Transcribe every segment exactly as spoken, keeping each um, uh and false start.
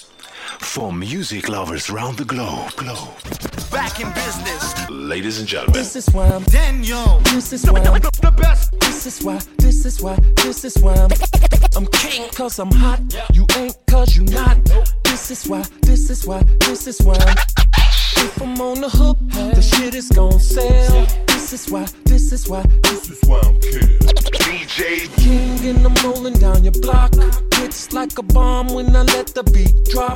For music lovers around the globe, globe. Back in business. Ladies and gentlemen. This is why I'm Daniel. This is why I'm the best. This is why, this is why, this is why I'm I'm king cause I'm hot. You ain't cause you not. This is why, this is why, this is why I'm If I'm on the hook, the shit is gon' sell. This is why, this is why, this is why I'm king. D J King and I'm rolling down your block. Hits like a bomb when I let the beat drop.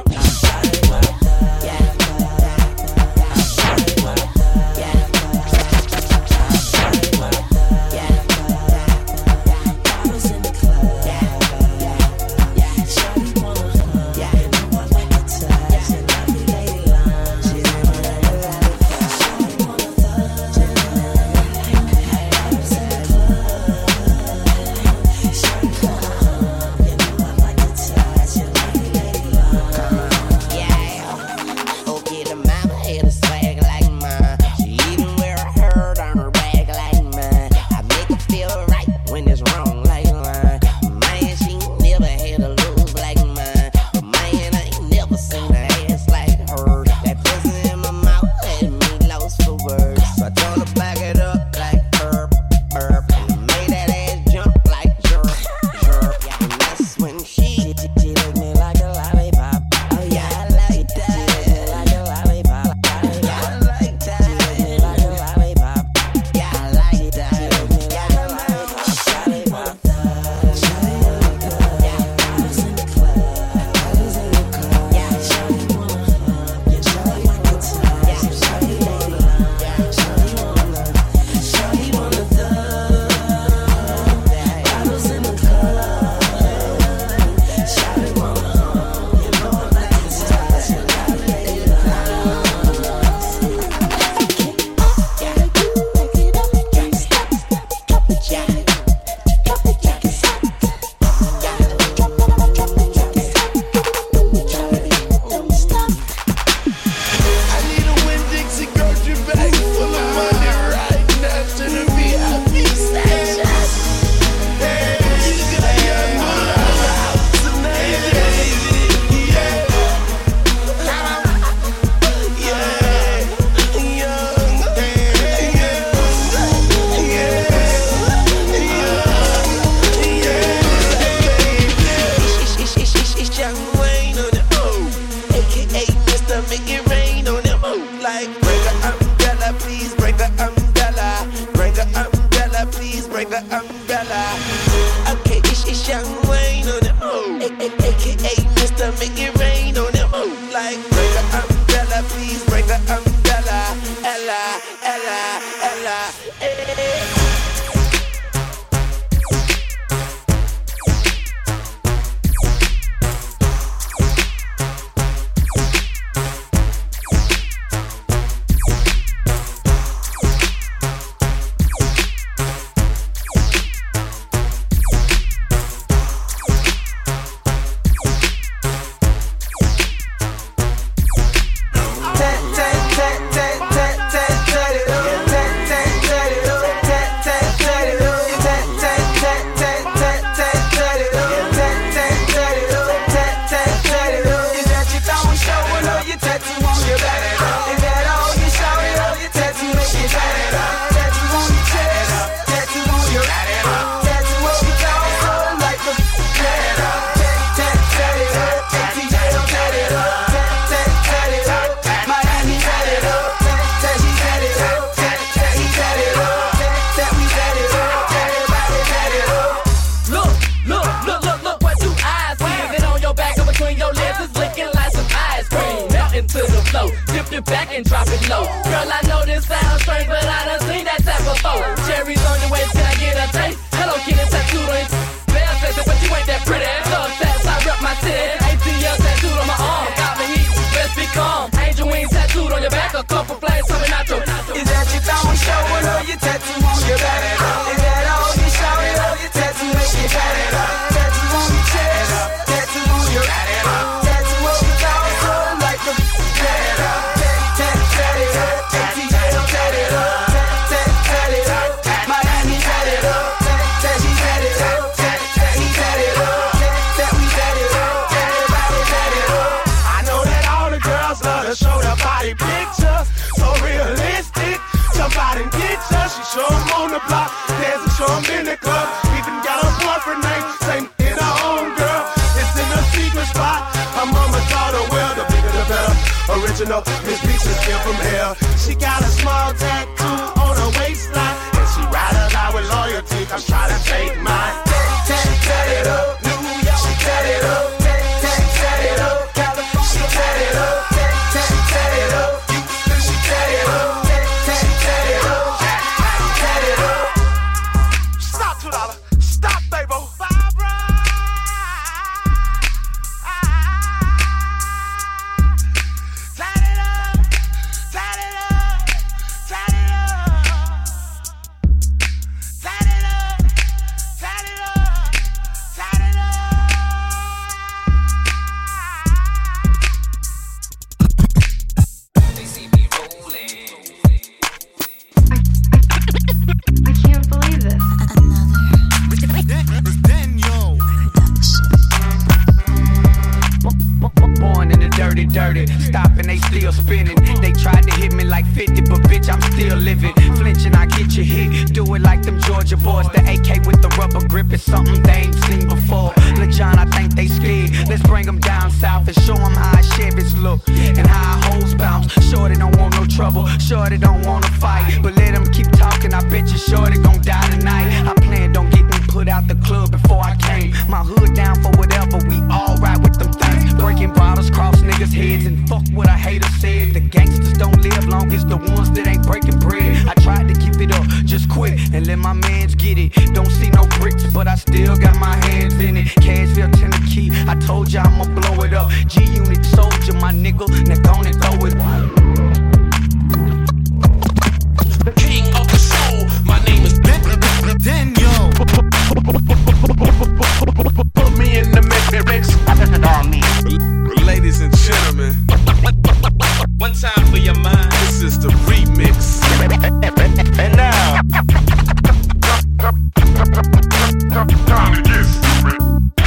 Tattoo on your chest, like the original. Miss Pieces came from here. She got a small tattoo on her waistline, and she ride or die with loyalty. I'm trying to take mine. She tat it up, New York. She tat it up, she tat it up, California. She tat it up, she tat it up, Houston. She tat it up, she tat it up, tat it up. Stop, two dollar. Stop, baby. Barbara. Tat it up, tat it up, tat it up, tat it up, tat it up, tat it up. They see me rolling. I can't believe this. Daniel. Born in the dirty, dirty. Stopping, they still spinning. They tried to hit me like fifty, but bitch, I'm still living. Flinching, I get you hit. Do it like them Georgia boys. The A K with the rubber grip is something they ain't seen before. Lil John, I think they scared. Let's bring them down south and show them how Chevys look and how hoes bounce. Shorty don't want no trouble. Shorty don't wanna fight. But let them keep talking. I bet you Shorty gon' die tonight. I planned on getting put out the club before I came. My hood down for whatever. We all ride with them things. Breaking bottles, cross niggas' heads, and fuck what a hater said. The gangsters don't live long, it's the ones that ain't breaking bread. I tried to keep it up, just quit and let my mans get it. Don't see no bricks, but I still got my hands in it. Cashville, Tennessee, I told ya I'ma blow it up. G-Unit soldier, my nigga, now go and throw it. The king of the soul, my name is Daniel. Put me in the mix, mix. Ladies and gentlemen, One time for your mind. this is the remix. And now, Time to get stupid.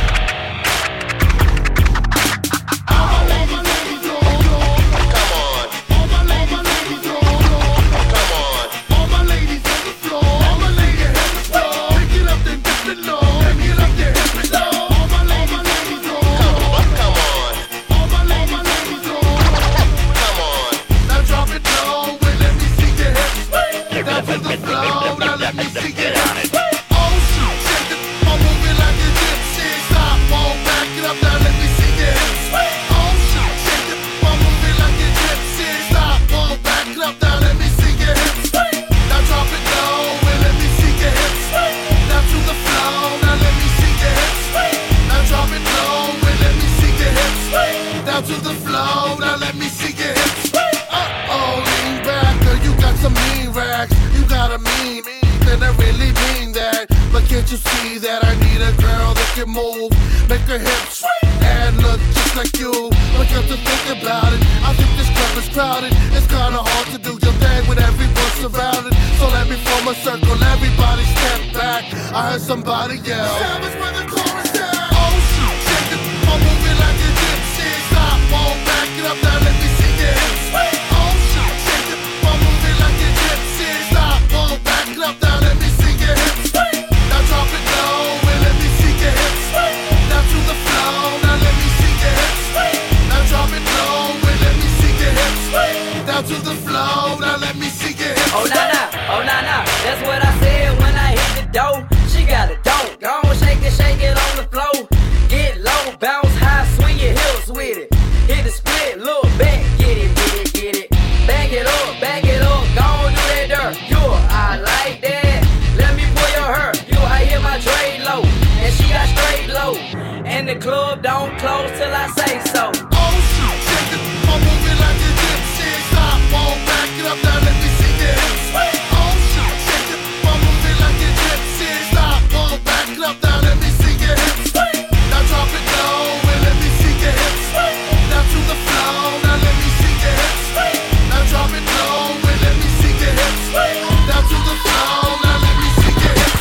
To the flow, now let me see your hips. Uh-oh, lean back, girl, you got some mean racks. You got a mean, and I really mean that. But can't you see that I need a girl that can move, make her hips and look just like you? But you have to think about it, I think this club is crowded. It's kinda hard to do your thing with everyone surrounded. So let me form a circle, everybody step back. I heard somebody yell, Savage with the chorus down. Oh shoot, shake it, I'm moving like a gypsy. Stop, won't back it up, now let me see your hips. Oh shoot, shake it, I'm moving like a gypsy. Stop, won't back it up, now let me see your hips. Now drop it low and let me see your hips. Now to the flow, now let me see your hips. Now drop it low and let me see your hips. Now to the flow, now let me see your hips. Oh nah nah, oh nah nah, that's what I said when I hit the dough. She got it dope, go on, shake it, shake it on the floor. Get low, bounce high, swing your hips with it. Hit the split, look back, get it, get it, get it. Back it up, back it up, go on, do that dirt. You, I like that. Let me pull your hair. You, I hear my trade low, and she got straight low. And the club don't close till I say so. Oh shoot, shake it, I'm moving like a gypsy. Stop, won't back it up, now let me see your hips. Oh shoot, shake it, I'm moving like a gypsy. Stop, won't back it up, now let me see your hips. Now drop it low and let me see your hips. Now to the flow, now let me see your hips. Now drop it low and let me see your hips. Now to the flow, now let me see your hips.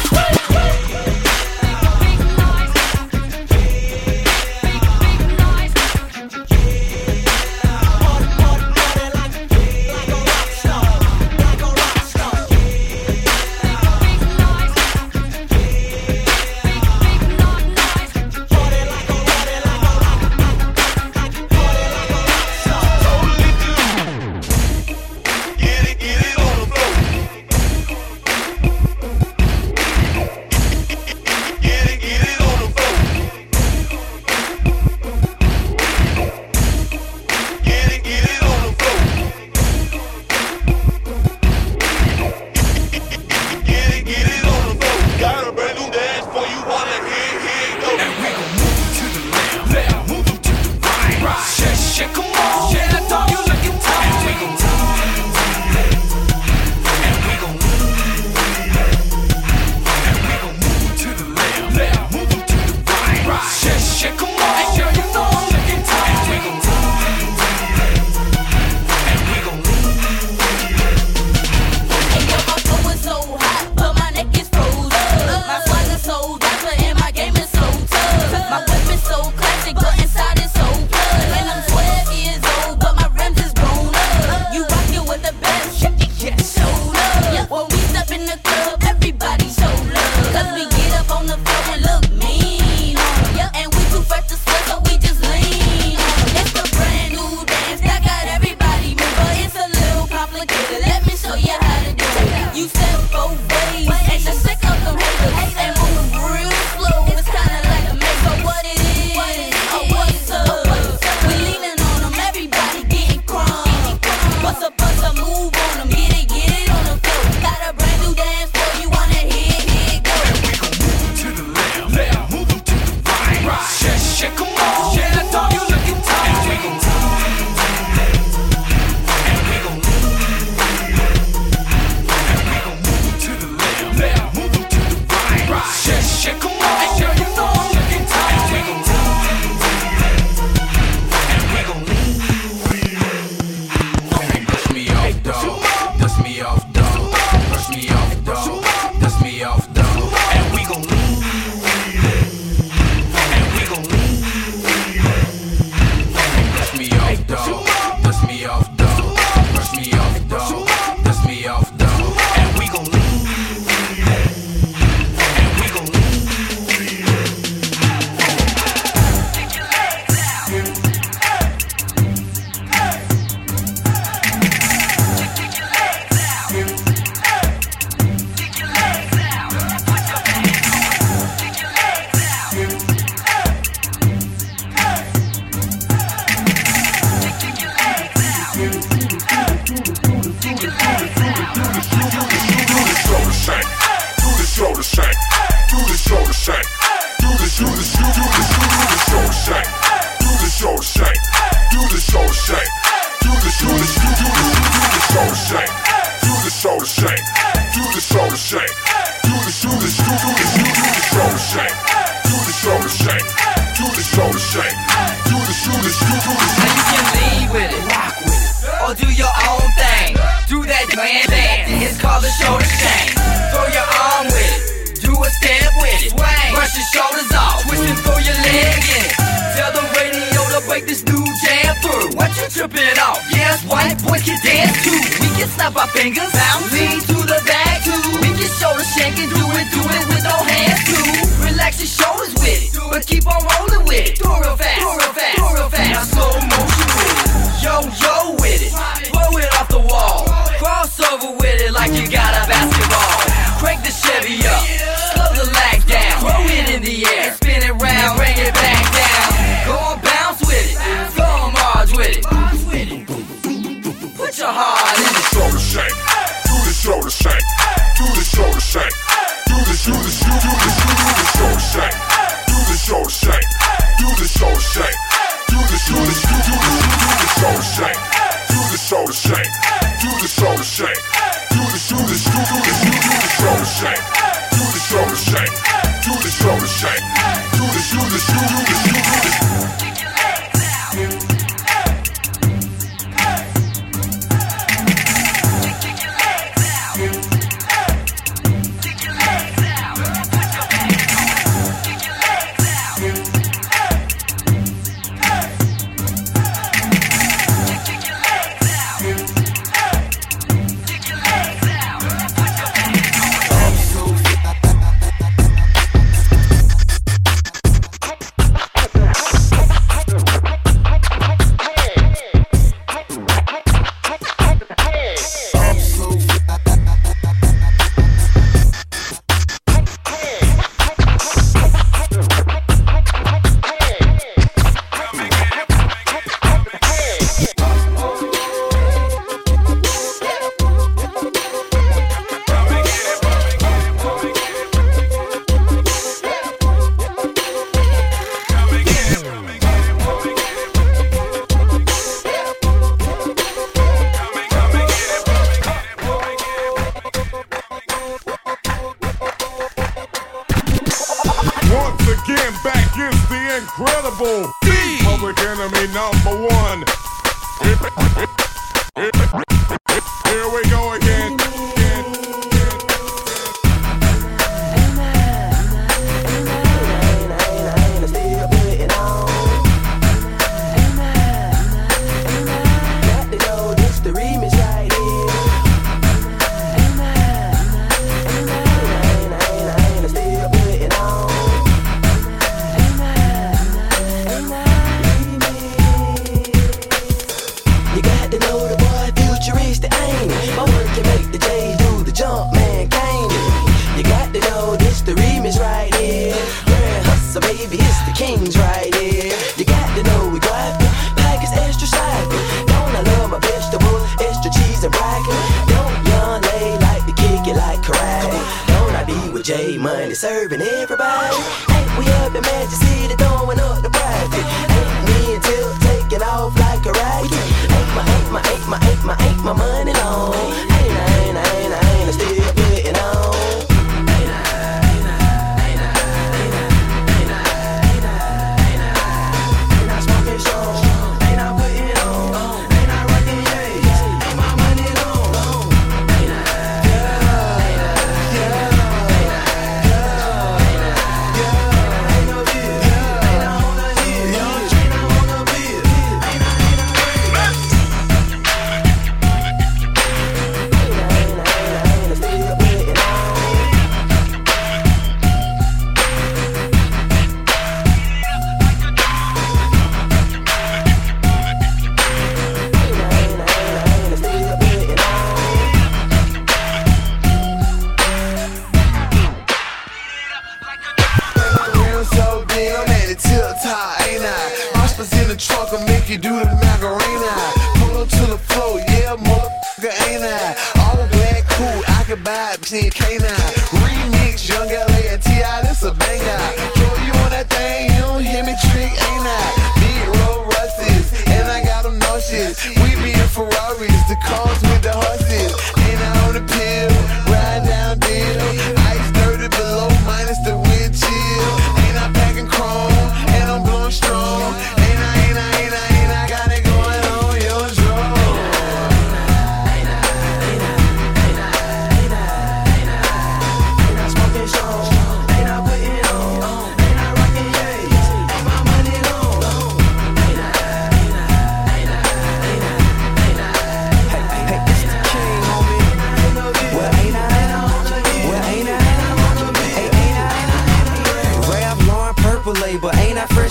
Big noise. Big noise. shoulder shake. Do the shoulder shake. Do the Now you can lean with it, rock with it, or do your own thing. Do that man dance, it's called the shoulder shake. Throw your arm with it, do a step with it. Swing, brush your shoulders off, twist and throw your leg in it. Tell the radio to break this new jam through. What you tripping off? Yes, white boys can dance too. We can snap our fingers, bounce, lean to the back too. We can shoulder shake and do it, do it with no hands too. Relax your shoulders with it, but keep on rolling with it. Do it real fast, do it real fast, do it real fast. Now slow motion with it, yo yo with it. Throw it off the wall, cross over with it like you got a basketball. Crank the Chevy up, slow the lag down. Throw it in the air, spin it round, bring it back down. Go on, bounce with it, go on, march with it. Put your heart in the shoulder shake. Do the shoulder shake. Do the shoulder shake. Do the shoulder shake. Do the shoulder shake. Do the shoulder shake. Do the shoulder shake. Do the shoulder shake. Do the shoulder shake. Do the shoulder shake. Do the shoulder shake. Do the shoulder shake. Do the shoulder shake. Do the shoulder shake. Do the shoulder shake. Do the shoulder shake. Incredible Public Enemy number one. Here we go again. Serving everybody. Ain't we up in Magic City throwing up the private? Ain't me until taking off like a rocket. Ain't my, ain't my, ain't my, ain't my, ain't my money long. Ain't I, ain't I, ain't I, ain't I still putting on. Ain't I, ain't I, ain't I, ain't I, ain't I, ain't I, ain't I, ain't I smoking strong. Ain't I putting on. Ain't I rocking yays. Ain't my money long. Ain't I, yeah, yeah. You do the Macarena, pull up to the floor, yeah, motherfucker, ain't I? All black, cool, I can buy it, see K nine. Remix, Young L A and T I, this a banger. Throw you on that thing, you don't hear me trick, ain't I? Big road rusties, and I got them nauseous. We be in Ferraris, the cars with the horses. Ain't I on the pill, ride down deal. Ice thirty below, minus the wind chill. Ain't I packing chrome, and I'm blowing strong.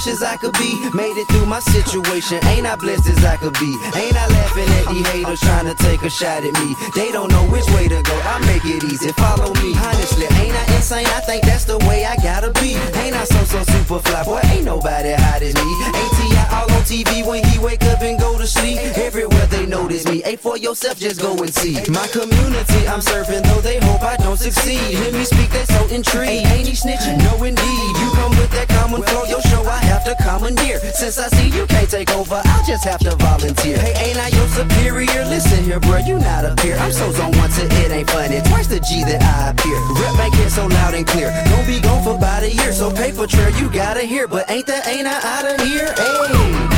selfish as I could be. Made it through my situation, ain't I blessed as I could be? Ain't I laughing at these haters trying to take a shot at me? They don't know which way to go, I make it easy, follow me. Honestly, ain't I insane? I think that's the way I gotta be. Ain't I so so super fly, boy, ain't nobody hot as me. A T I all on T V when he wake up and go to sleep. Everywhere they notice me, ain't for yourself, just go and see. My community I'm serving, though they hope I don't succeed. Hear me speak, they so intrigued. Ain't he snitching? No indeed, you come with that common flow, your show I have to commandeer. Since I see you can't take over, I'll just have to volunteer. Hey, ain't I your superior? Listen here, bro, you not a peer. I'm so zone once and it ain't funny, twice the G that I appear. Rep make it so loud and clear, don't be gone for about a year. So paper trail you gotta hear, but ain't that ain't I out of here? Hey.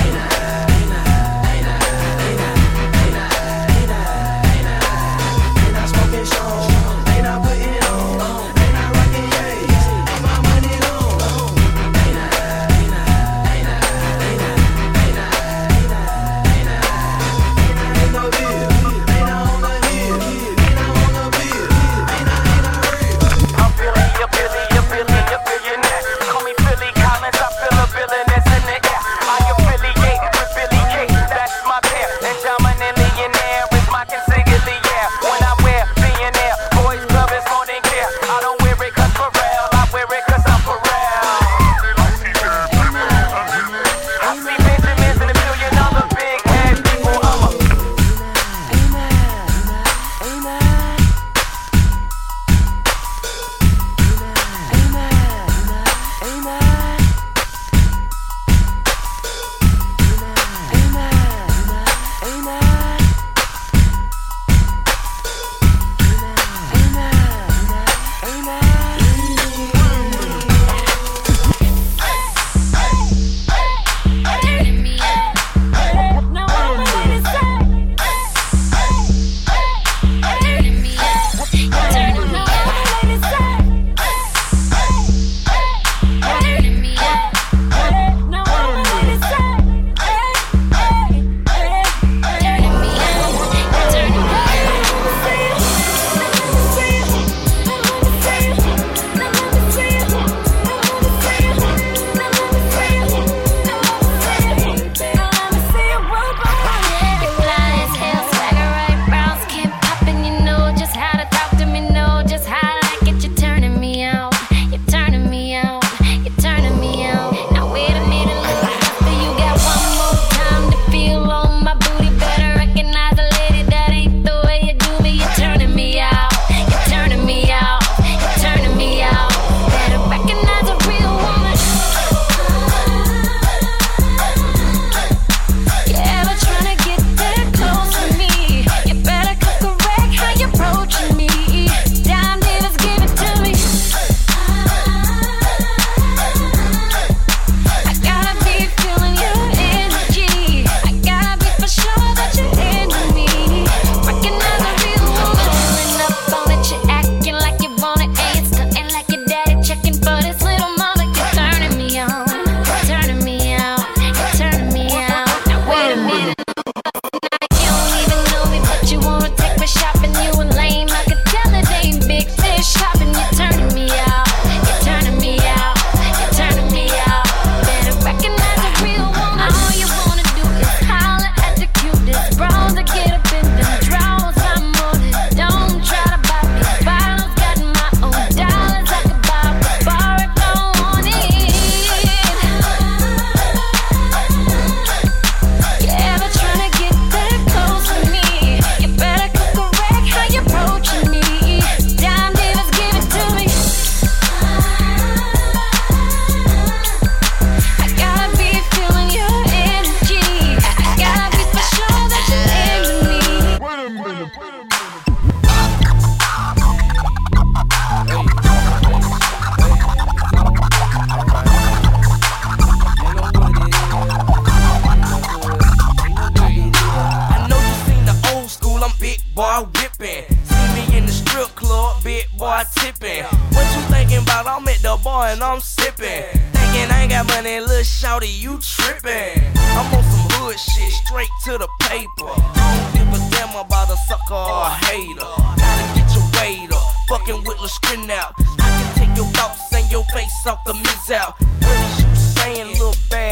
and I'm sipping. Thinking I ain't got money, little shawty, you tripping. I'm on some hood shit, straight to the paper. I don't give a damn about a sucker or a hater. Gotta get your weight up, fucking with Lil' Skrill out. I can take your thoughts and your face off the miss out. What is you saying, little bad?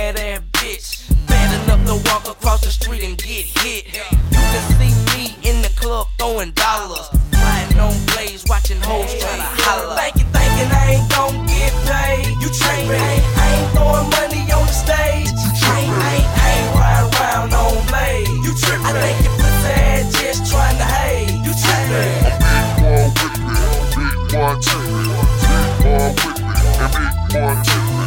walk across the street and get hit. You can see me in the club throwing dollars, riding on blades, watching hoes trying to holler. Thinking, thinking I ain't gon' get paid. You trippin', I ain't throwing money on the stage. I ain't, I ain't, I ain't riding around on blade. You trippin', I think your pussy ass just trying to hate. You trippin'. Big one with me, big one with me, big one with me,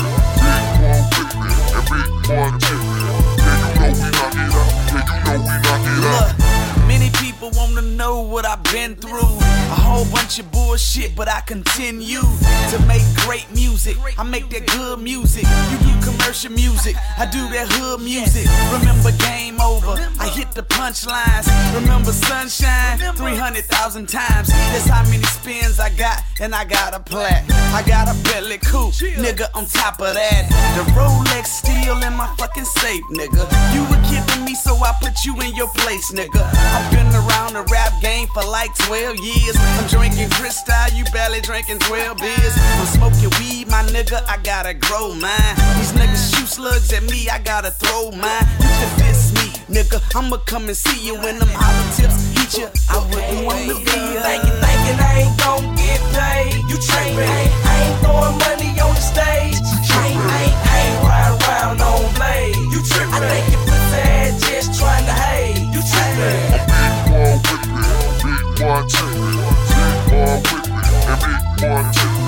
and big one with me, and big one with me. Yeah, you know we knock it out. Yeah, you know we knock it out. Look, many people wanna know what I've been through. A whole bunch of bullshit, but I continue to make great music. I make that good music. You do commercial music, I do that hood music. Remember Game Over, I hit the punchlines. Remember Sunshine, three hundred thousand times. That's how many spins I got, and I got a plaque. I got a Bentley coupe, nigga, on top of that. The Rolex still in my fucking safe, nigga. You were kidding me, so I put you in your place, nigga. I've been around the rap game for like twelve years. I'm drinking Cristal, you barely drinking twelve beers. I'm smoking weed, my nigga, I gotta grow mine. These niggas shoot slugs at me, I gotta throw mine. You can diss me, nigga, I'ma come and see you when them hollow tips hit you. I wouldn't wanna be here. Thinking, thinking I ain't gon' get paid. You trippin', I ain't throwing money on the stage. I ain't, I ain't, I ain't riding around on blade. You trippin', I think your pussy ass just trying to hate. You trippin'. Big one with me, big one with me, big one with me,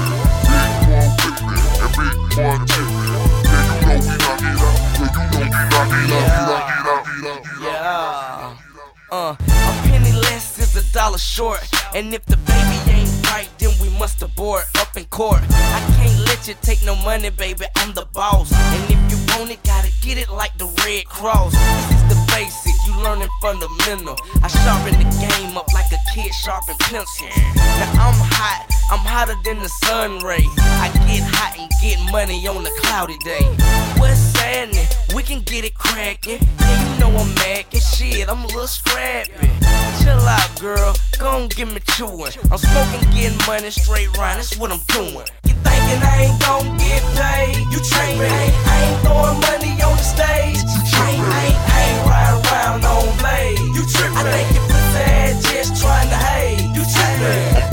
and big one with me, and big one with me. Yeah, you know we knock it out. Yeah, you know we knock it out. Yeah. Uh, a penny less is a dollar short. And if the baby ain't right, then we must abort up in court. I can't let you take no money, baby, I'm the boss. And if you want it, gotta get it like the Red Cross. This is the basic, you learning fundamental. I sharpen the game up like a kid sharpen pencils. Now I'm hot, I'm hotter than the sun ray. I get hot and get money on a cloudy day. What's happening? We can get it crackin'. Yeah, you know I'm mad, and shit, I'm a little scrappy. Chill out, girl, gon' give me chewin'. I'm smoking, getting money straight round, that's what I'm doing. You thinking I ain't gon' get paid? You trippin', I ain't throwing money on the stage. I ain't, I ain't, I ain't riding around on blade. You trippin', I think your pussy ass just trying to hate. You trippin'.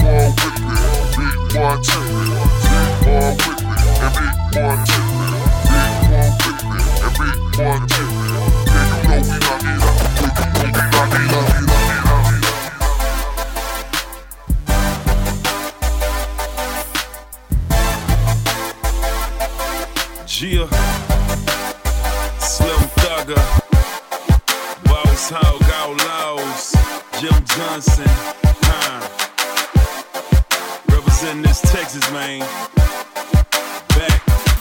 Big one with me, big one with me, and big one with me, big one with me, and big one with me. Yeah, you know we knock it out. Yeah, you know we knock it out. Gia, Slim Thugger, Boss Hog Outlaws, Jim Johnson, huh? Representing this Texas, man. Back.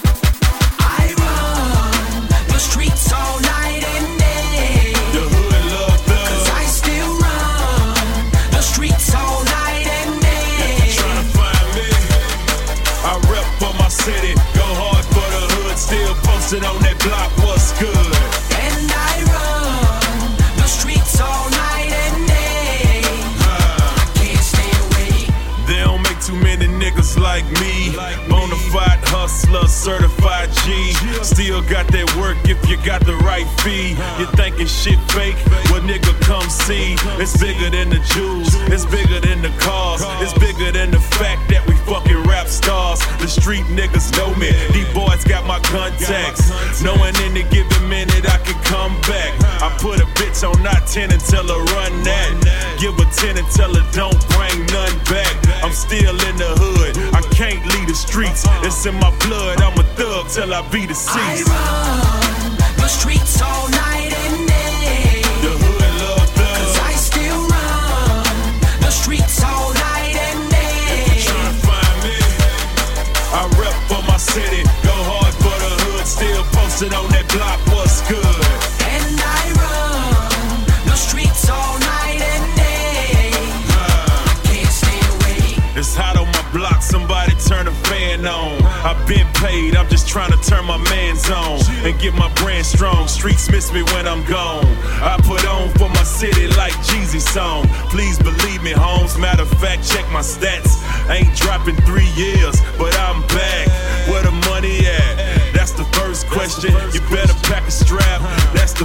I run the streets all night and day. The hood love thug. Cause I still run the streets all night and day. If you're trying to find me, I rep for my city. Go hard for the hood. Still posted on that block. What's good? And I run the streets all night and day. Uh, I can't stay away. They don't make too many niggas like me. Bonafide hustler, certified G. Still got that work if you got the right fee. You thinking shit fake? Well, nigga, come see. It's bigger than the jewels. It's bigger than the cars. It's bigger than the fact that we fucking rap stars. The street niggas know me. These boys got my contacts. Knowing any given minute I can come back. I put a bitch on not ten and tell her run that. Give her ten and tell her don't bring none back. I'm still in the hood. I can't leave the streets. It's in my blood. I'm a thug till I be deceased. I run the streets all night and day. The hood love thug. Cause I still run the streets all night and day. If you're trying to find me, I rep for my city. Go hard for the hood. Still posted on that block. What's good? And I run the streets all night and day. Uh, I can't stay away. It's hot on my block. Somebody turn a fan on. I've been paid. I'm just trying to turn my man's on and get my brand strong. Streets miss me when I'm gone. I put on for my city like Jeezy's song. Please believe me, Holmes. Matter of fact, check my stats. Ain't dropping three years, but I'm back. Where the money at? That's the first question. You better pack a strap. That's the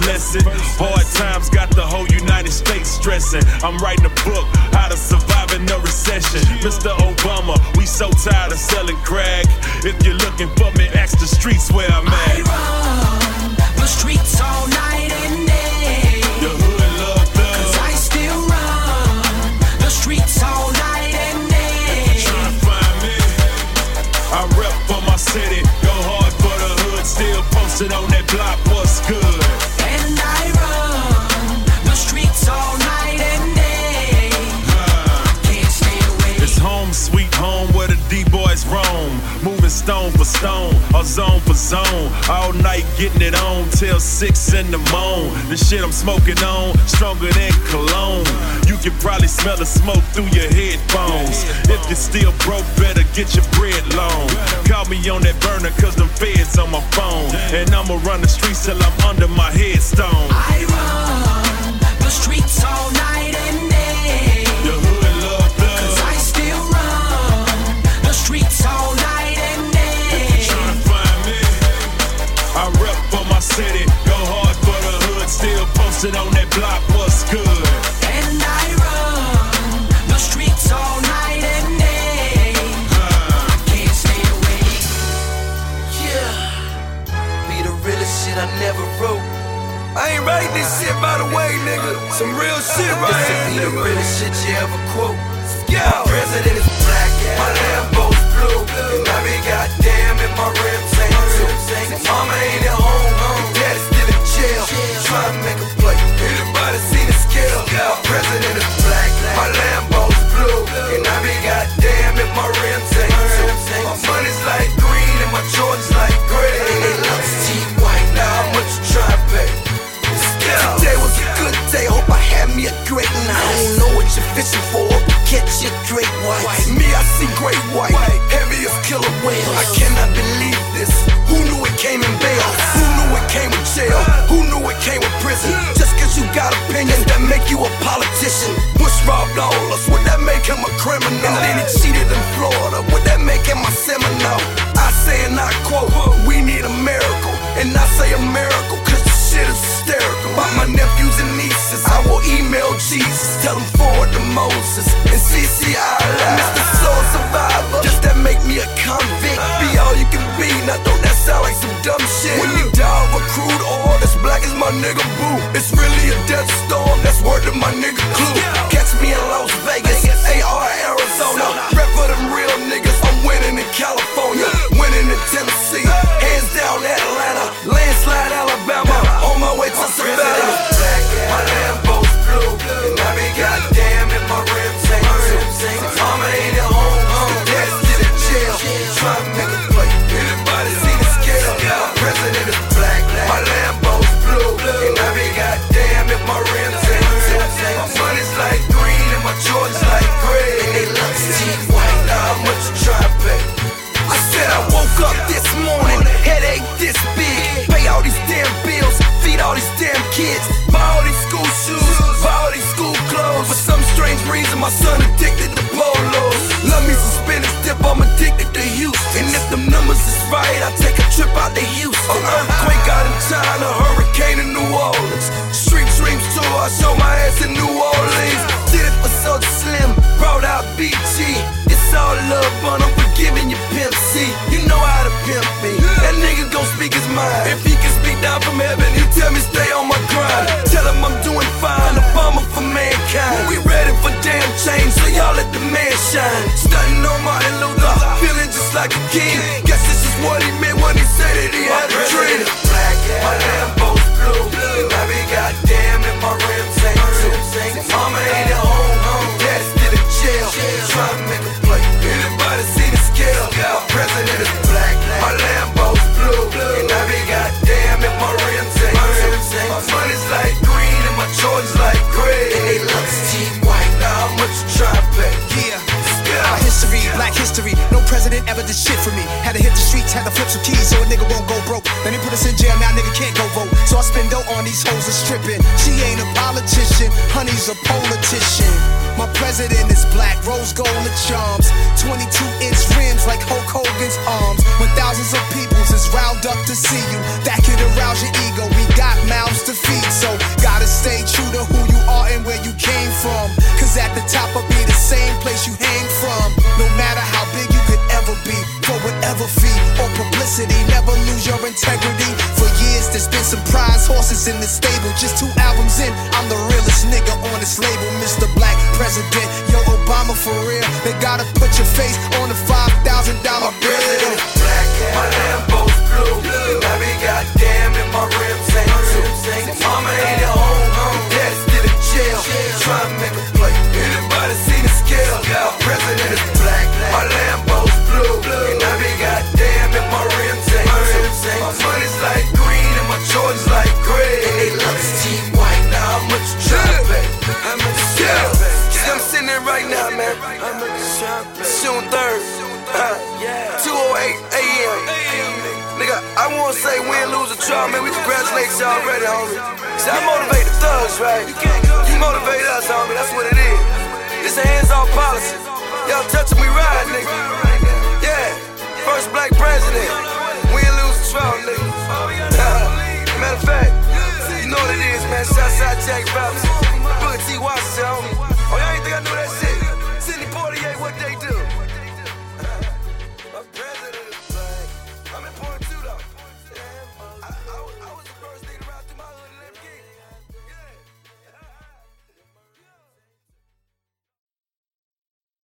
lesson. Hard times got the whole United States stressing. I'm writing a book, how to survive in a recession. Mister Obama, we so tired of selling crack. If you're looking for me, ask the streets where I'm at. I run the streets all night and day. The hood love thug. Cause I still run the streets all night and day. Tryna find me. I rep for my city, go hard for the hood. Still posted on that block, what's good? And I run the streets all night and day. Can't stay away. It's home, sweet home, where the D-boys roam. Moving stone for stone, or zone for zone. All night getting it on till six in the morning. The shit I'm smoking on, stronger than cologne. You can probably smell the smoke through your headphones. If you're still broke, better get your bread long. Call me on that burner, cause them feds on my phone. And I'ma run the streets till I'm under my headstone. I run the streets all night and day. The hood love thug. Cause I still run the streets all night and day. Tryna find me. I rep for my city, go hard for the hood. Still posted on that block, what's good? And I run the streets all night and day. Can't stay away. Yeah, be the realest shit I never wrote. I ain't writing this shit by the way, nigga. Some real shit right here, nigga. This be the realest shit you ever quote. Yeah. My president is black, my Lambo's blue, and I be goddamn in my rims ain't too. Mama ain't at home, daddy's still in jail, trying to make a play. Anybody seen the scale? My president is black, my Lambo's blue, and I be goddamn in my rims ain't too. My money's like green and my Jordans like gray. They love cheap white, now how much you trying to pay? Today was a good day, hope I had me a great night. I don't know what you're fishing for, but catch your great white. Me, I see great white, heavy as killer whales. I cannot believe this. Who knew it came in bail? Who knew it came with jail? Who knew it came with prison? Just cause you got opinions that make you a politician. Bush robbed all us, would that make him a criminal? And then he cheated in Florida, would that make him a Seminole? I say and I quote, we need a miracle. And I say a miracle cause the shit is hysterical. About my nephews and nieces, I will email Jesus, tell them forward to Moses and C C I L. Mister Soul Survivor, does that make me a convict? Be all you can be, now don't that sound like some dumb shit? When you die over crude oil, that's black as my nigga Boo. It's really a death storm, that's word to my nigga Clue. Catch me in Las Vegas, A R Arizona. Rep for them real niggas, I'm winning in California, winning in Tennessee, hands down Atlanta, landslide Alabama, on my way to Savannah. My Lambo's blue, and I be goddamn in my rims ain't too. Mama ain't at home, daddy's still in jail, trying to make a play. Anybody see the scale? My president is black, my Lambo's blue, and I be goddamn in my rims ain't too. My money's like green and my Jordans like gray. And they love cheap white, now how much you try to pay? I said I woke up this morning, headache this big, pay all these damn bills, feed all these damn kids, buy all these school shoes, buy all these school clothes. For some strange reason, my son addicted to polos. Love me some spinach dip, I'm addicted to Houston. And if them numbers is right, I take a trip out to Houston. An earthquake out in China, hurricane in New Orleans. Street Dreams tour, I show my ass in New Orleans. Did it for Soulja Slim, brought out B G. It's all love, but I'm forgiving you, Pimp C. You know how to pimp me. That nigga gon' speak his mind. If he can speak down from heaven, he tell me stay on my grind. Tell him I'm doing fine, a bomber for mankind. We ready for damn change, so y'all let the man shine. Stunting on Martin Luther, feeling just like a king. Guess this is what he meant when he said that he had a dream. Black, my Lambo's blue, and I be goddamn in my rims ain't too. Mama ain't at home, daddy's still in jail, trying to make a play. Anybody see the scale? My president is black, my Lambo's blue, and I be goddamn in my rims ain't too. My money's like green and my Jordans like gray. And they love cheap white, now how much you try to pay? Yeah. My history, black history, no president ever did shit for me. Had to hit the streets, had to flip some keys so a nigga won't go broke. Then they put us in jail, now nigga can't go vote. So I spend dough on these hoes and stripping. She ain't a politician, honey's a politician. My president is black, rose gold and charms, twenty-two inch rims like Hulk Hogan's arms. When thousands of peoples is round up to see you, that could arouse your ego. We got mouths to feed. There's been some prize horses in the stable. Just two albums in, I'm the realest nigga on this label. Mister Black President, yo Obama for real. They gotta put your face on the five thousand dollar bill. Black, my Lambo's blue, and I be goddamn if my rims ain't too. Mama ain't at home, dad's still in jail. Try to make a play. Anybody see the scale? My president is black, my Lambo's blue, and I be goddamn if my rims ain't too. My money's like green and my Jordans like gray. And they love this team white. Now how much you tryna pay? How much you tryna pay? See, I'm sitting there right now, man. June third, uh, two oh eight a m Nigga, I wanna say win, lose, or draw, man. We congratulate y'all already, homie. See, I motivate the thugs, right? You motivate us, homie. That's what it is. This a hands-off policy. Y'all touching me right, nigga. Yeah, first black president. Win, lose, or draw, nigga. Uh, matter of fact, you know what it is, man. Southside Jack Brown.